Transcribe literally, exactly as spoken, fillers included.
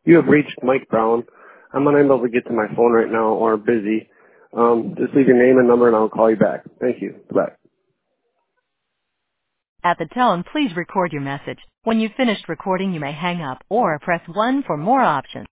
You have reached Mike Brown. I'm unable to get to my phone right now or busy. Um, just leave your name and number and I'll call you back. Thank you. Bye. At the tone, please record your message. When you've finished recording, you may hang up or press one for more options.